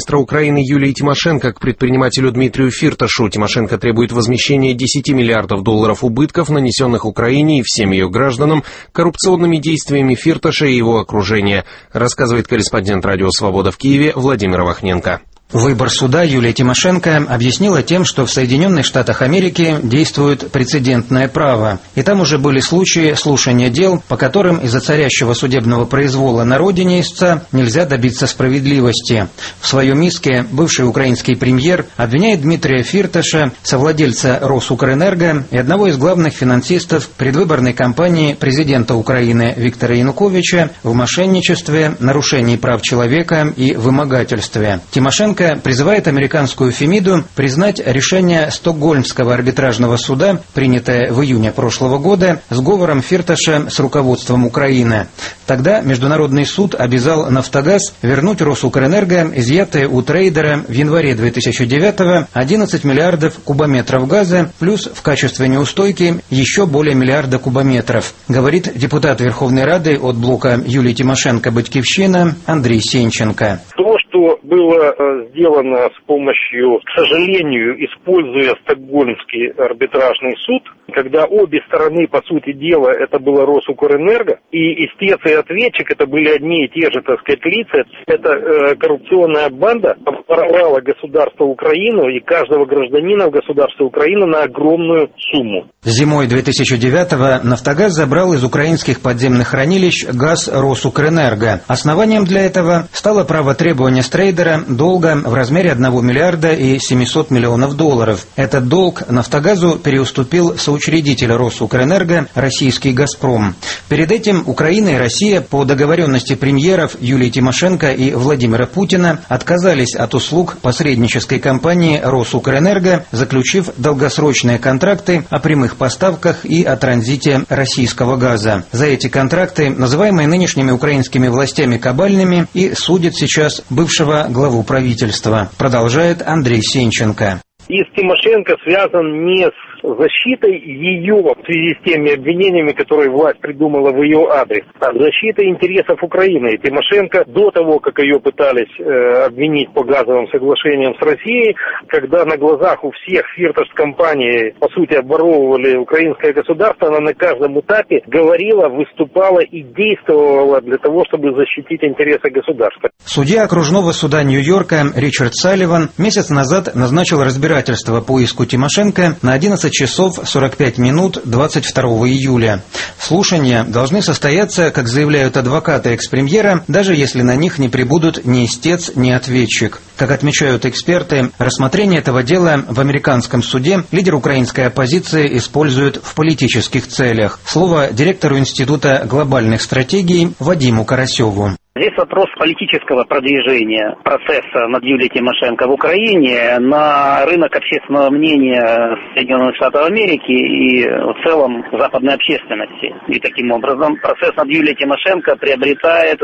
премьер-министра Украины Юлии Тимошенко к предпринимателю Дмитрию Фирташу. Тимошенко требует возмещения 10 миллиардов долларов убытков, нанесенных Украине и всем ее гражданам коррупционными действиями Фирташа и его окружения, рассказывает корреспондент «Радио Свобода» в Киеве Владимир Ивахненко. Выбор суда Юлия Тимошенко объяснила тем, что в Соединенных Штатах Америки действует прецедентное право. И там уже были случаи слушания дел, по которым из-за царящего судебного произвола на родине истца нельзя добиться справедливости. В своем иске бывший украинский премьер обвиняет Дмитрия Фирташа, совладельца Росукрэнерго и одного из главных финансистов предвыборной кампании президента Украины Виктора Януковича в мошенничестве, нарушении прав человека и вымогательстве. Тимошенко призывает американскую Фемиду признать решение Стокгольмского арбитражного суда, принятое в июне прошлого года, сговором Фирташа с руководством Украины. Тогда Международный суд обязал «Нафтогаз» вернуть Росукрэнерго изъятые у трейдера в январе 2009-го 11 миллиардов кубометров газа, плюс в качестве неустойки еще более миллиарда кубометров, говорит депутат Верховной Рады от блока Юлии Тимошенко «Батькивщина» Андрей Сенченко. Что было сделано с помощью, к сожалению, используя Стокгольмский арбитражный суд, когда обе стороны, по сути дела, это было Росукрэнерго, и истец и ответчик, это были одни и те же, так сказать, лица, эта коррупционная банда обворовала государство Украину и каждого гражданина в государстве Украины на огромную сумму. Зимой 2009-го «Нафтогаз» забрал из украинских подземных хранилищ газ Росукрэнерго. Основанием для этого стало право требования с трейдера долга в размере 1 миллиарда и 700 миллионов долларов. Этот долг «Нафтогазу» переуступил соучредитель Росукрэнерго, российский «Газпром». Перед этим Украина и Россия по договоренности премьеров Юлии Тимошенко и Владимира Путина отказались от услуг посреднической компании Росукрэнерго, заключив долгосрочные контракты о прямых поставках и о транзите российского газа. За эти контракты, называемые нынешними украинскими властями кабальными, и судят сейчас бывшего главу правительства, продолжает Андрей Сенченко. И с Тимошенко связан не с защитой ее в связи с теми обвинениями, которые власть придумала в ее адрес, а защитой интересов Украины. И Тимошенко до того, как ее пытались обвинить по газовым соглашениям с Россией, когда на глазах у всех Фирташ компании, по сути, обворовывали украинское государство, она на каждом этапе говорила, выступала и действовала для того, чтобы защитить интересы государства. Судья окружного суда Нью-Йорка Ричард Салливан месяц назад назначил разбирательство по иску Тимошенко на 11 часов 45 минут 22 июля. Слушания должны состояться, как заявляют адвокаты экс-премьера, даже если на них не прибудут ни истец, ни ответчик. Как отмечают эксперты, рассмотрение этого дела в американском суде лидер украинской оппозиции использует в политических целях. Слово директору Института глобальных стратегий Вадиму Карасеву. Здесь вопрос политического продвижения процесса над Юлией Тимошенко в Украине на рынок общественного мнения Соединенных Штатов Америки и в целом западной общественности. И таким образом процесс над Юлией Тимошенко приобретает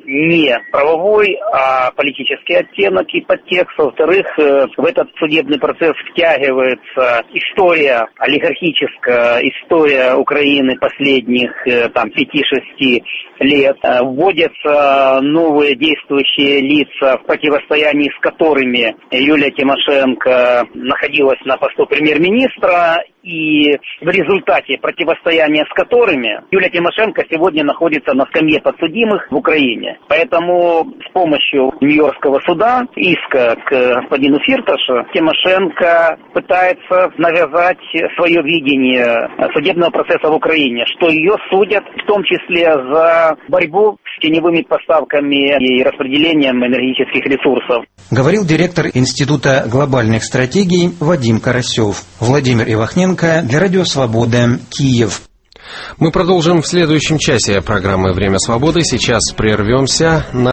не правовой, а политический оттенок и подтекст. Во-вторых, в этот судебный процесс втягивается история олигархическая, история Украины последних 5-6 лет. Вводятся новые действующие лица, в противостоянии с которыми Юлия Тимошенко находилась на посту премьер-министра, и в результате противостояния с которыми Юлия Тимошенко сегодня находится на скамье подсудимых в Украине. Поэтому с помощью Нью-Йоркского суда, иска к господину Фирташу, Тимошенко пытается навязать свое видение судебного процесса в Украине, что ее судят в том числе за борьбу с теневыми поставками и распределением энергетических ресурсов. Говорил директор Института глобальных стратегий Вадим Карасев. Владимир Ивахненко для Радио Свобода, Киев. Мы продолжим в следующем часе программы «Время свободы». Сейчас прервемся на